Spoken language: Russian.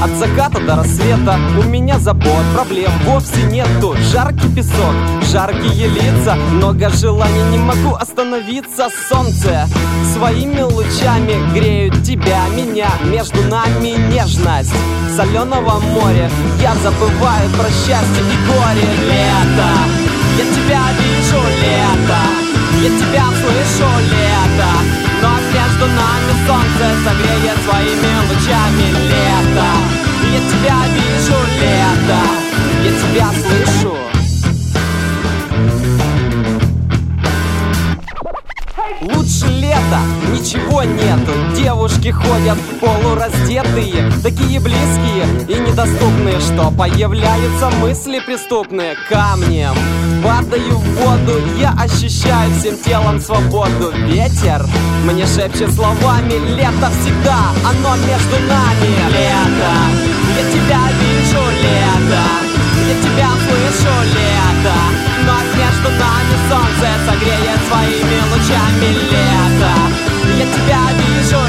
От заката до рассвета у меня забот, проблем вовсе нету. Жаркий песок, жаркие лица, много желаний, не могу остановиться. Солнце своими лучами греют тебя, меня. Между нами нежность соленого моря. Я забываю про счастье и горе. Лето, я тебя вижу, лето, я тебя слышу, лето. Но между нами солнце согреет своими лучами. Лето, я тебя вижу, лето, я тебя слышу. Лучше лета ничего нету. Девушки ходят полураздетые, такие близкие и недоступные, что появляются мысли преступные. Камнем падаю в воду, я ощущаю всем телом свободу. Ветер мне шепчет словами: лето всегда, оно между нами. Лето, я тебя вижу, лето, я тебя слышу, лето. Но между нами солнце согреет своими лучами. Лето, я тебя вижу,